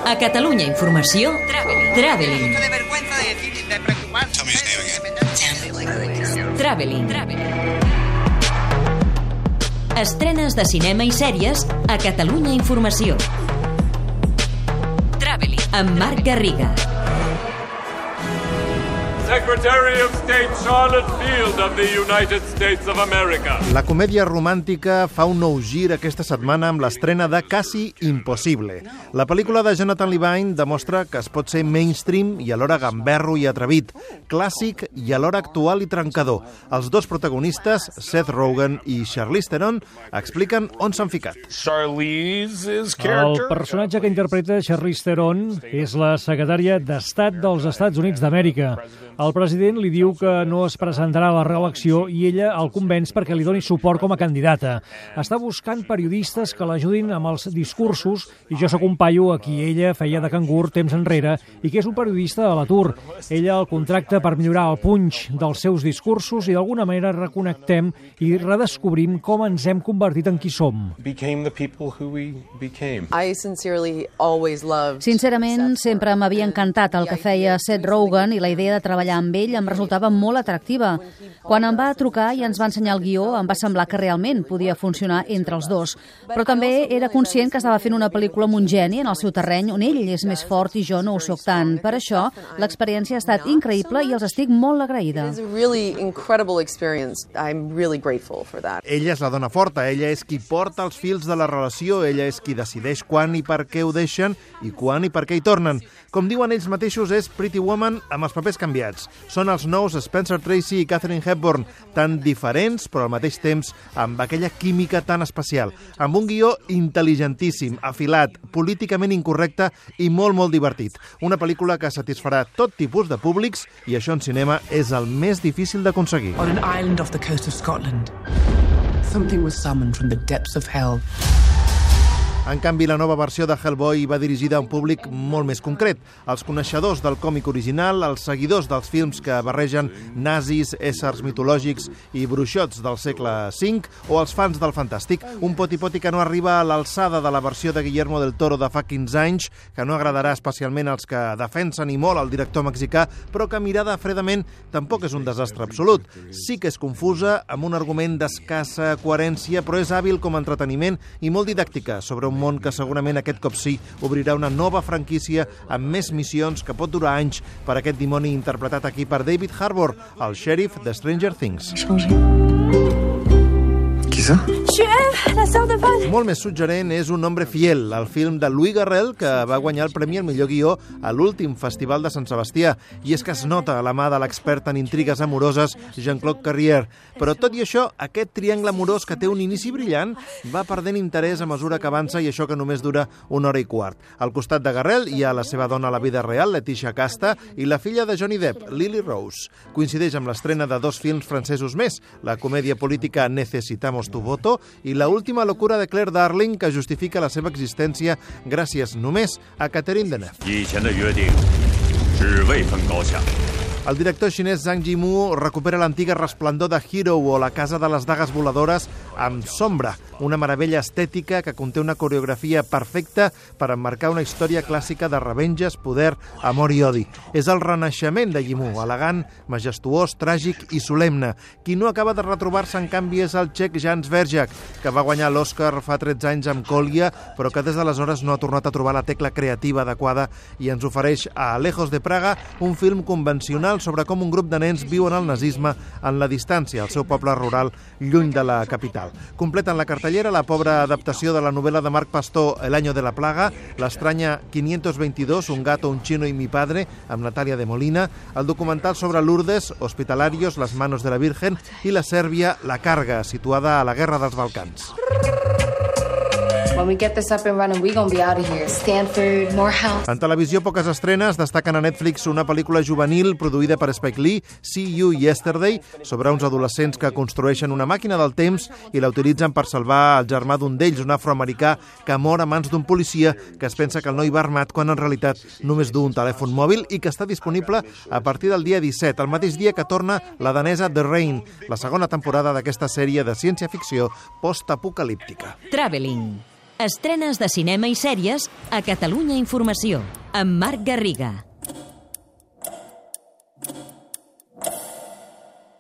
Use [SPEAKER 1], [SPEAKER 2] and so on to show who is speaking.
[SPEAKER 1] A Catalunya Informació, Traveling. Traveling. Estrenes de cinema i sèries a Catalunya Informació. Traveling. Amb Marc Garriga.
[SPEAKER 2] Secretary of State Charlotte Field of the United States of America.
[SPEAKER 3] La comèdia romàntica fa un nou gir aquesta setmana amb l'estrena de Casi Impossible. La pel·lícula de Jonathan Levine demostra que es pot ser mainstream i alhora gamberro i atrevit, clàssic i alhora actual i trencador. Els dos protagonistes, Seth Rogen i Charlize Theron, expliquen on s'han ficat.
[SPEAKER 4] El personatge que interpreta Charlize Theron és la secretària d'Estat dels Estats Units d'Amèrica. El president li diu que no es presentarà a la reelecció i ella el convenç perquè li doni suport com a candidata. Està buscant periodistes que l'ajudin amb els discursos i jo s'acompanyo a qui ella feia de cangur temps enrere i que és un periodista a l'atur. Ella el contracta per millorar el punx dels seus discursos i d'alguna manera reconnectem i redescobrim com ens hem convertit en qui som.
[SPEAKER 5] Sincerament, sempre m'havia encantat el que feia Seth Rogen i la idea de treballar amb ell em resultava molt atractiva. Quan em va trucar i ens va ensenyar el guió, em va semblar que realment podia funcionar entre els dos. Però també era conscient que estava fent una pel·lícula amb un geni en el seu terreny on ell és més fort i jo no ho soc tant. Per això, l'experiència ha estat increïble i els estic molt agraïda.
[SPEAKER 3] Ella és la dona forta, ella és qui porta els fils de la relació, ella és qui decideix quan i per què ho deixen i quan i per què hi tornen. Com diuen ells mateixos, és Pretty Woman amb els papers canviats. Són els nous Spencer Tracy i Katharine Hepburn, tan diferents però al mateix temps amb aquella química tan especial, amb un guió intel·ligentíssim, afilat, políticament incorrecte i molt divertit. Una pel·lícula que satisfarà tot tipus de públics i això en cinema és el més difícil d'aconseguir.
[SPEAKER 6] On an island off the coast of Scotland, something was summoned from the depths of hell.
[SPEAKER 3] En canvi, la nova versió de Hellboy va dirigida a un públic molt més concret. Els coneixedors del còmic original, els seguidors dels films que barregen nazis, éssers mitològics i bruixots del segle V o els fans del fantàstic. Un poti-poti que no arriba a l'alçada de la versió de Guillermo del Toro de fa 15 anys, que no agradarà especialment als que defensen i molt el director mexicà, però que mirada fredament tampoc és un desastre absolut. Sí que és confusa, amb un argument d'escassa coherència, però és hàbil com a entreteniment i molt didàctica sobre un món que segurament aquest cop sí obrirà una nova franquícia amb més missions que pot durar anys per aquest dimoni interpretat aquí per David Harbour, el xèrif de Stranger Things. Molt més suggerent és Un hombre fiel, el film de Louis Garrel que va guanyar el premi al millor guió a l'últim Festival de Sant Sebastià. I és que es nota a la mà de l'expert en intrigues amoroses Jean-Claude Carrière. Però tot i això, aquest triangle amorós que té un inici brillant va perdent interès a mesura que avança i això que només dura 1 hora i quart. Al costat de Garrel hi ha la seva dona a la vida real, Leticia Casta, i la filla de Johnny Depp, Lily Rose. Coincideix amb l'estrena de 2 films francesos més, la comèdia política Necesitamos tu voto i la última locura de Claire Darling que justifica la seva existència gràcies només a Catherine Deneuve. El director xinès Zhang Yimou recupera l'antiga resplendor de Hero o La casa de les dagues voladores amb Sombra, una meravella estètica que conté una coreografia perfecta per emmarcar una història clàssica de revenges, poder, amor i odi. És el renaixement de Yimou, elegant, majestuós, tràgic i solemne. Qui no acaba de retrobar-se, en canvi, és el txec Jan Sverjak, que va guanyar l'Oscar fa 13 anys amb Kolya, però que des d'aleshores no ha tornat a trobar la tecla creativa adequada i ens ofereix a Lejos de Praga un film convencional sobre com un grup de nens viuen el nazisme en la distància al seu poble rural lluny de la capital. Completen la cartellera la pobra adaptació de la novel·la de Marc Pastor El año de la plaga, l'estranya 522, Un gato, un chino y mi padre, amb Natàlia de Molina, el documental sobre Lourdes, Hospitalarios, Las manos de la Virgen i la Sèrbia, La carga, situada a la Guerra dels Balcans.
[SPEAKER 7] When we get this up and running, we're going to be out of here. Stanford, Morehouse.
[SPEAKER 3] En televisió, poques estrenes destaquen a Netflix una pel·lícula juvenil produïda per Spike Lee, See You Yesterday, sobre uns adolescents que construeixen una màquina del temps i la utilitzen per salvar el germà d'un d'ells, un afroamericà que mor a mans d'un policia que es pensa que el noi va armat quan en realitat només du un telèfon mòbil i que està disponible a partir del dia 17, el mateix dia que torna la danesa The Rain, la segona temporada d'aquesta sèrie de ciència-ficció post-apocalíptica.
[SPEAKER 1] Traveling. Estrenes de cinema i sèries a Catalunya Informació, amb Marc Garriga.